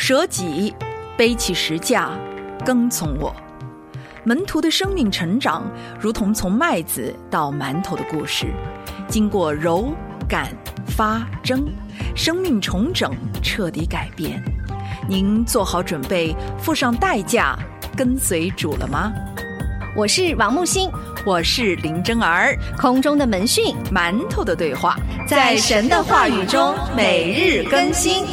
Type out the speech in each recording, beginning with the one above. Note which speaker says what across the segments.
Speaker 1: 舍己，背起十架，跟从我。门徒的生命成长如同从麦子到馒头的故事，经过揉、擀、发、蒸，生命重整，彻底改变。您做好准备，付上代价，跟随主了吗？
Speaker 2: 我是王木星，
Speaker 1: 我是林真儿。
Speaker 2: 空中的门讯，
Speaker 1: 馒头的对话，
Speaker 2: 在神的话语中每日更新。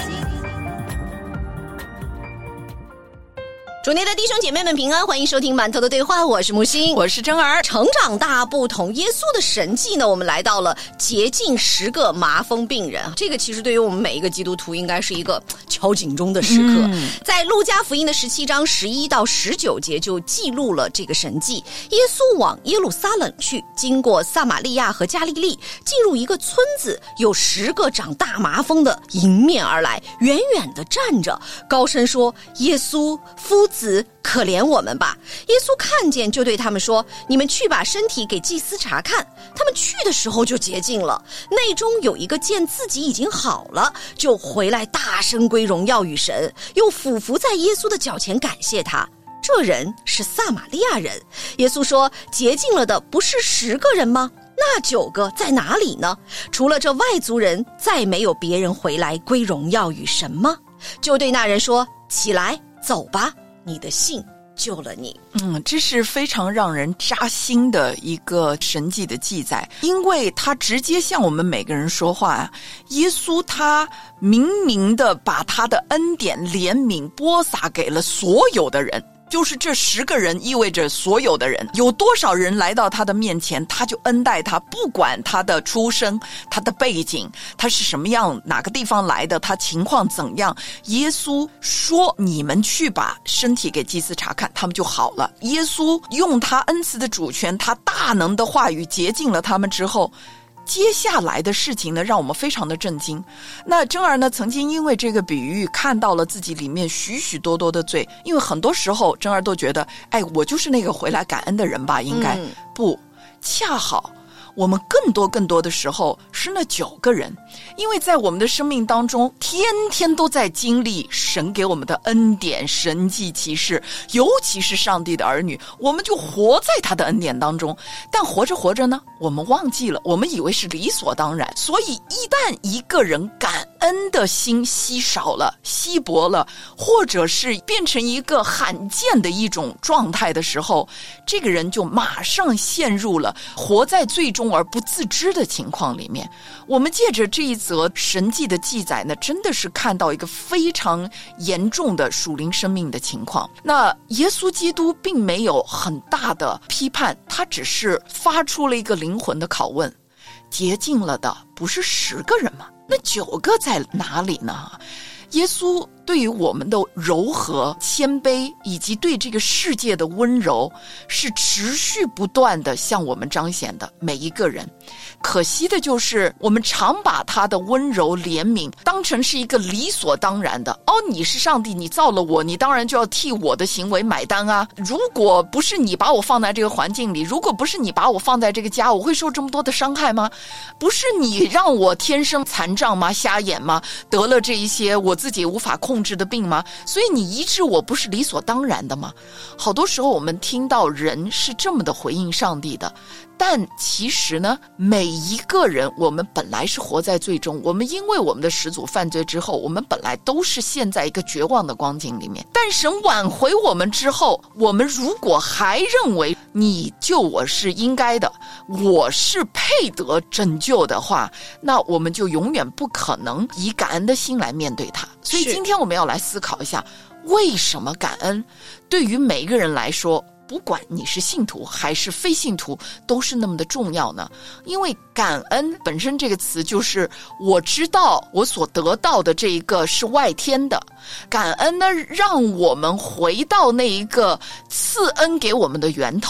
Speaker 2: 主内的弟兄姐妹们平安，欢迎收听馒头的对话，我是木星，
Speaker 1: 我是真儿。
Speaker 2: 成长大不同，耶稣的神迹呢，我们来到了洁净10个麻风病人，这个其实对于我们每一个基督徒应该是一个敲警钟的时刻。在路加福音的17章11到19节就记录了这个神迹。耶稣往耶路撒冷去，经过撒玛利亚和加利利，进入一个村子，有10个长大麻风的迎面而来，远远地站着，高声说：耶稣夫子，可怜我们吧。耶稣看见就对他们说：你们去把身体给祭司查看。他们去的时候就洁净了，内中有一个见自己已经好了，就回来大声归荣耀与神，又俯伏在耶稣的脚前感谢他。这人是撒玛利亚人。耶稣说：洁净了的不是10个人吗？那9个在哪里呢？除了这外族人，再没有别人回来归荣耀与神吗？就对那人说：起来，走吧，你的信救了你。
Speaker 1: 这是非常让人扎心的一个神迹的记载，因为他直接向我们每个人说话。耶稣他明明的把他的恩典怜悯播撒给了所有的人，就是这10个人意味着所有的人，有多少人来到他的面前，他就恩待他，不管他的出身，他的背景，他是什么样，哪个地方来的，他情况怎样。耶稣说：你们去把身体给祭司查看，他们就好了。耶稣用他恩慈的主权，他大能的话语洁净了他们之后，接下来的事情呢，让我们非常的震惊。那真儿呢，曾经因为这个比喻看到了自己里面许许多多的罪，因为很多时候真儿都觉得，我就是那个回来感恩的人吧，应该不，恰好我们更多的时候是那9个人，因为在我们的生命当中，天天都在经历神给我们的恩典、神迹奇事，尤其是上帝的儿女，我们就活在他的恩典当中。但活着活着呢，我们忘记了，我们以为是理所当然。所以一旦一个人感恩的心稀少了、稀薄了，或者是变成一个罕见的一种状态的时候，这个人就马上陷入了活在最终而不自知的情况里面。我们借着这一则神迹的记载呢，真的是看到一个非常严重的属灵生命的情况。那耶稣基督并没有很大的批判，他只是发出了一个灵魂的拷问：洁净了的不是10个人吗？那9个在哪里呢？耶稣对于我们的柔和、谦卑，以及对这个世界的温柔，是持续不断的向我们彰显的，每一个人。可惜的就是我们常把他的温柔怜悯当成是一个理所当然的，你是上帝，你造了我，你当然就要替我的行为买单啊。如果不是你把我放在这个环境里，如果不是你把我放在这个家，我会受这么多的伤害吗？不是你让我天生残障吗？瞎眼吗？得了这一些我自己无法控制的病吗？所以你医治我不是理所当然的吗？好多时候我们听到人是这么的回应上帝的，但其实呢，每一个人我们本来是活在罪中，我们因为我们的始祖犯罪之后，我们本来都是陷在一个绝望的光景里面。但神挽回我们之后，我们如果还认为你救我是应该的，我是配得拯救的话，那我们就永远不可能以感恩的心来面对它。所以今天我们要来思考一下，为什么感恩对于每一个人来说，不管你是信徒还是非信徒，都是那么的重要呢？因为感恩本身这个词就是我知道我所得到的这一个是外天的，感恩呢让我们回到那一个赐恩给我们的源头。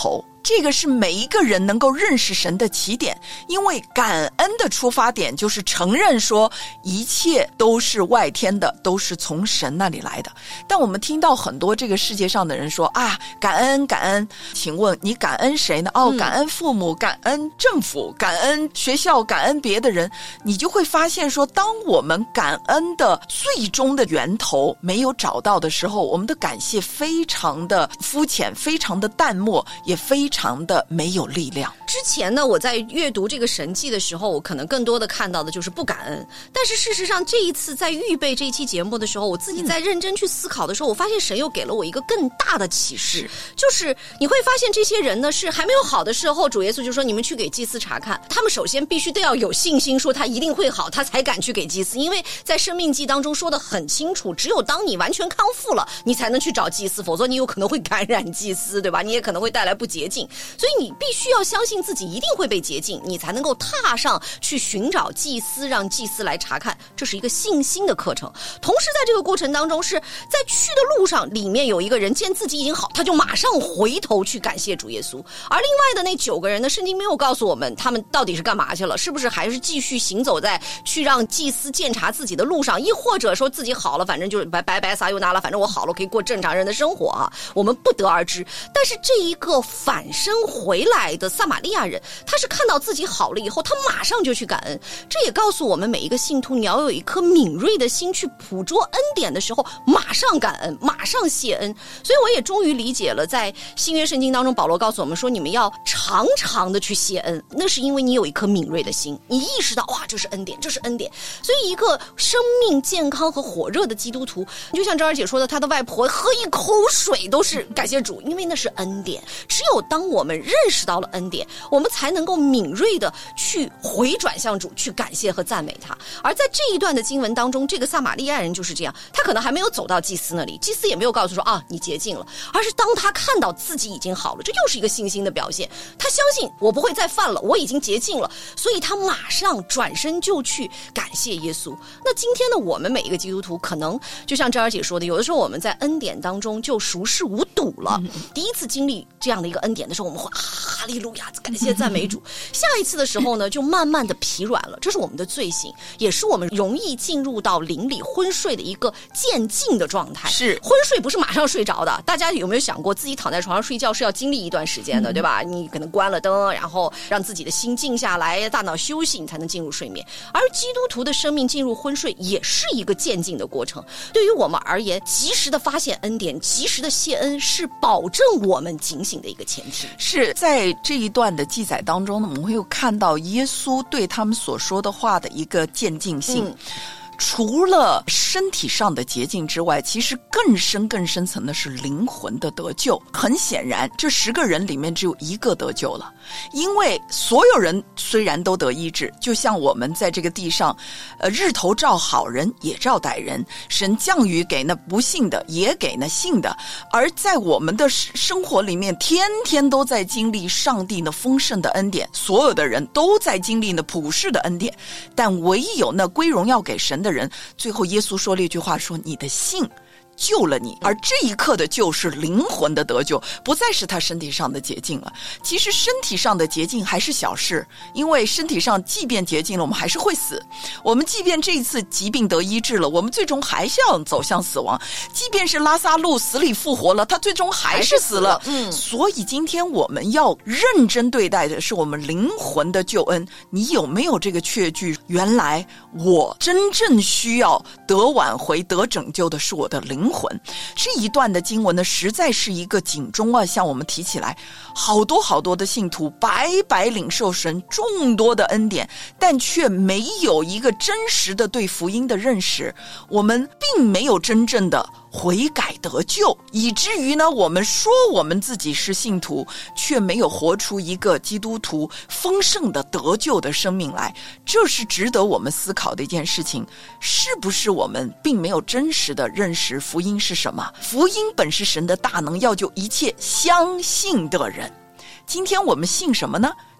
Speaker 1: 这个是每一个人能够认识神的起点，因为感恩的出发点就是承认说一切都是外天的，都是从神那里来的。但我们听到很多这个世界上的人说啊，感恩感恩，请问你感恩谁呢？感恩父母，感恩政府，感恩学校，感恩别的人。你就会发现说，当我们感恩的最终的源头没有找到的时候，我们的感谢非常的肤浅，非常的淡漠，也非常的没有力量。
Speaker 2: 之前呢，我在阅读这个神迹的时候，我可能更多的看到的就是不感恩。但是事实上，这一次在预备这一期节目的时候，我自己在认真去思考的时候，我发现神又给了我一个更大的启示，就是你会发现这些人呢，是还没有好的时候，主耶稣就说你们去给祭司查看，他们首先必须都要有信心说他一定会好，他才敢去给祭司。因为在生命记当中说得很清楚，只有当你完全康复了，你才能去找祭司，否则你有可能会感染祭司，对吧？你也可能会带来不洁净。所以你必须要相信自己一定会被洁净，你才能够踏上去寻找祭司，让祭司来查看。这是一个信心的课程。同时在这个过程当中，是在去的路上，里面有一个人见自己已经好，他就马上回头去感谢主耶稣。而另外的那9个人呢，圣经没有告诉我们他们到底是干嘛去了，是不是还是继续行走在去让祭司检查自己的路上，亦或者说自己好了，反正就是白撒又拿了，反正我好了，可以过正常人的生活啊，我们不得而知。但是这一个反身回来的撒玛利亚人，他是看到自己好了以后，他马上就去感恩。这也告诉我们每一个信徒，你要有一颗敏锐的心，去捕捉恩典的时候马上感恩，马上谢恩。所以我也终于理解了，在新约圣经当中，保罗告诉我们说，你们要常常的去谢恩，那是因为你有一颗敏锐的心，你意识到哇，这是恩典，这是恩典。所以一个生命健康和火热的基督徒，就像张儿姐说的，她的外婆喝一口水都是感谢主，因为那是恩典。只有当我们认识到了恩典，我们才能够敏锐的去回转向主，去感谢和赞美他。而在这一段的经文当中，这个撒玛利亚人就是这样，他可能还没有走到祭司那里，祭司也没有告诉说啊你洁净了，而是当他看到自己已经好了，这又是一个信心的表现。他相信我不会再犯了，我已经洁净了，所以他马上转身就去感谢耶稣。那今天呢，我们每一个基督徒可能就像张儿姐说的，有的时候我们在恩典当中就熟视无睹了，第一次经历这样的一个恩典的时候，我们会哈利路亚感谢赞美主，下一次的时候呢就慢慢的疲软了，这是我们的罪行，也是我们容易进入到灵里昏睡的一个渐进的状态。
Speaker 1: 是
Speaker 2: 昏睡不是马上睡着的，大家有没有想过自己躺在床上睡觉是要经历一段时间的，对吧？你可能关了灯，然后让自己的心静下来，大脑休息，你才能进入睡眠。而基督徒的生命进入昏睡也是一个渐进的过程。对于我们而言，及时的发现恩典，及时的谢恩，是保证我们警醒的一个前提。
Speaker 1: 是在这一段的记载当中呢，我们会有看到耶稣对他们所说的话的一个渐进性。除了身体上的洁净之外，其实更深层的是灵魂的得救。很显然，这10个人里面只有1个得救了，因为所有人虽然都得医治，就像我们在这个地上，日头照好人也照歹人，神降雨给那不信的，也给那信的。而在我们的生活里面，天天都在经历上帝那丰盛的恩典，所有的人都在经历那普世的恩典，但唯有那归荣耀给神的人，最后耶稣说了一句话，说你的信救了你。而这一刻的救是灵魂的得救，不再是他身体上的洁净了。其实身体上的洁净还是小事，因为身体上即便洁净了，我们还是会死。我们即便这一次疾病得医治了，我们最终还是要走向死亡。即便是拉撒路死里复活了，他最终还是死了。所以今天我们要认真对待的是我们灵魂的救恩。你有没有这个确据？原来我真正需要得挽回得拯救的是我的灵魂。这一段的经文呢，实在是一个警钟啊，向我们提起来好多的信徒白白领受神众多的恩典，但却没有一个真实的对福音的认识。我们并没有真正的悔改得救，以至于呢，我们说我们自己是信徒，却没有活出一个基督徒丰盛的得救的生命来。这是值得我们思考的一件事情，是不是我们并没有真实的认识福音是什么？福音本是神的大能，要救一切相信的人。今天我们信什么呢？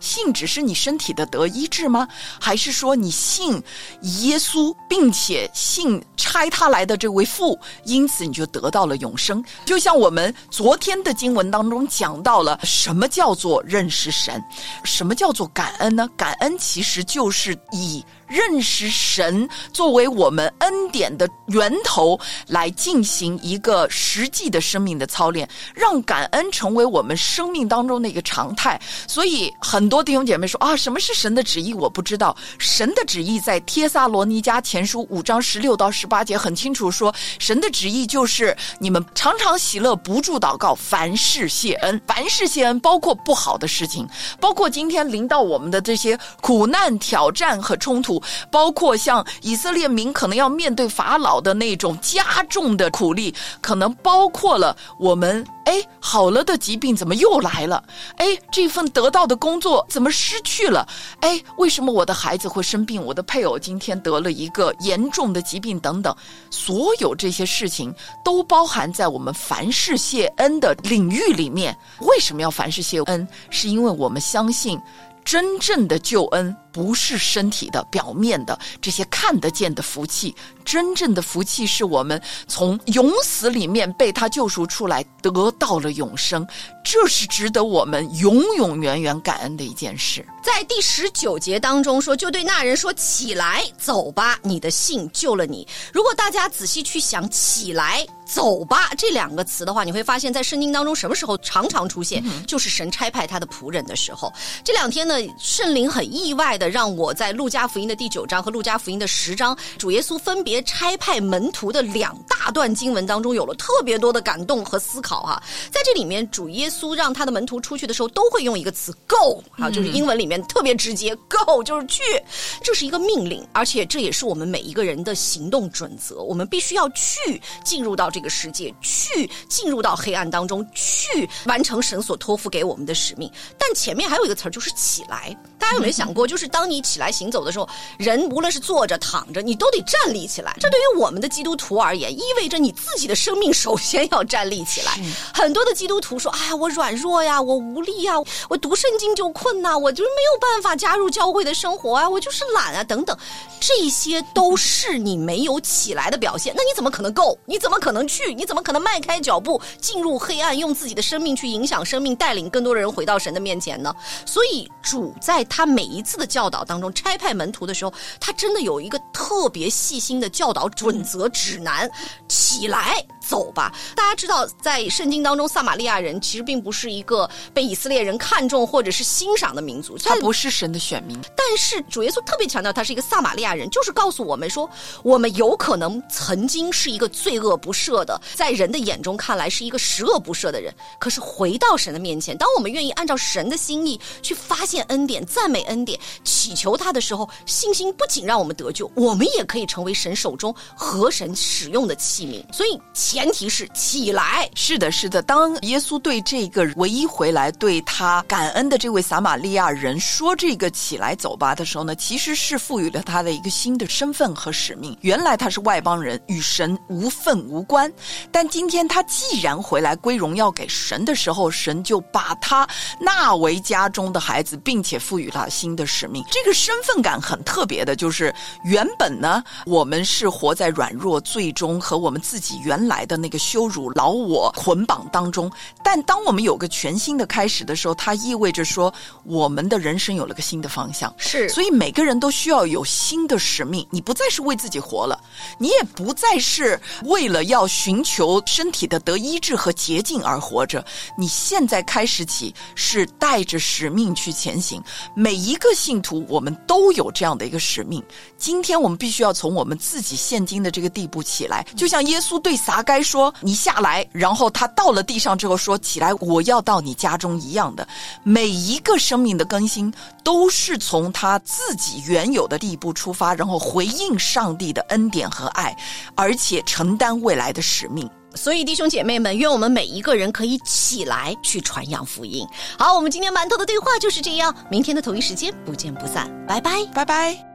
Speaker 1: 信只是你身体的得医治吗？还是说你信耶稣，并且信差他来的这位父，因此你就得到了永生？就像我们昨天的经文当中讲到了，什么叫做认识神，什么叫做感恩呢？感恩其实就是以认识神作为我们恩典的源头，来进行一个实际的生命的操练，让感恩成为我们生命当中的一个常态。所以很多弟兄姐妹说啊，什么是神的旨意？我不知道。神的旨意在帖撒罗尼迦前书5章16到18节很清楚说，神的旨意就是你们常常喜乐，不住祷告，凡事谢恩。凡事谢恩包括不好的事情，包括今天临到我们的这些苦难、挑战和冲突，包括像以色列民可能要面对法老的那种加重的苦力，可能包括了我们好了的疾病怎么又来了，这份得到的工作怎么失去了，为什么我的孩子会生病，我的配偶今天得了一个严重的疾病等等，所有这些事情都包含在我们凡事谢恩的领域里面。为什么要凡事谢恩？是因为我们相信真正的救恩不是身体的表面的这些看得见的福气，真正的福气是我们从永死里面被他救赎出来，得到了永生，这是值得我们永永远远感恩的一件事。
Speaker 2: 在第19节当中说，就对那人说，起来走吧，你的信救了你。如果大家仔细去想起来走吧这2个词的话，你会发现在圣经当中什么时候常常出现，就是神差派他的仆人的时候。这2天呢，圣灵很意外的让我在路加福音的第9章和路加福音的10章，主耶稣分别差派门徒的2大段经文当中有了特别多的感动和思考哈。在这里面，主耶稣让他的门徒出去的时候都会用一个词 go 就是英文里面特别直接 go 就是去，这是一个命令，而且这也是我们每一个人的行动准则。我们必须要去进入到这个世界，去进入到黑暗当中，去完成神所托付给我们的使命。但前面还有一个词就是起来。大家有没有想过，就是当你起来行走的时候，人无论是坐着躺着，你都得站立起来。这对于我们的基督徒而言，意味着你自己的生命首先要站立起来。很多的基督徒说，哎，我软弱呀，我无力呀，我读圣经就困呐，我就是没有办法加入教会的生活啊，我就是懒啊等等，这些都是你没有起来的表现。那你怎么可能够？你怎么可能去？你怎么可能迈开脚步进入黑暗，用自己的生命去影响生命，带领更多的人回到神的面前呢？所以主在他每一次的教导当中，差派门徒的时候，他真的有一个特别细心的教导准则指南，起来走吧。大家知道在圣经当中，撒玛利亚人其实并不是一个被以色列人看重或者是欣赏的民族，
Speaker 1: 他不是神的选民。
Speaker 2: 但是主耶稣特别强调他是一个撒玛利亚人，就是告诉我们说，我们有可能曾经是一个罪恶不赦的，在人的眼中看来是一个十恶不赦的人，可是回到神的面前，当我们愿意按照神的心意去发现恩典，赞美恩典，祈求他的时候，信心不仅让我们得救，我们也可以成为神手中合神使用的器皿。所以前提是起来。
Speaker 1: 是的，是的。当耶稣对这个唯一回来对他感恩的这位撒玛利亚人说这个起来走吧的时候呢，其实是赋予了他的一个新的身份和使命。原来他是外邦人，与神无份无关，但今天他既然回来归荣耀给神的时候，神就把他纳为家中的孩子，并且赋予他新的使命。这个身份感很特别的，就是原本呢，我们是活在软弱罪中和我们自己原来的那个羞辱老我捆绑当中，但当我们有个全新的开始的时候，它意味着说我们的人生有了个新的方向。
Speaker 2: 是，
Speaker 1: 所以每个人都需要有新的使命，你不再是为自己活了，你也不再是为了要寻求身体的得医治和洁净而活着，你现在开始起是带着使命去前行。每一个信徒我们都有这样的一个使命，今天我们必须要从我们自己现今的这个地步起来，就像耶稣对撒该说你下来，然后他到了地上之后说起来我要到你家中一样的。每一个生命的更新都是从他自己原有的地步出发，然后回应上帝的恩典和爱，而且承担未来的使命。
Speaker 2: 所以弟兄姐妹们，愿我们每一个人可以起来去传扬福音。好，我们今天馒头的对话就是这样，明天的同一时间不见不散，拜拜，
Speaker 1: 拜拜。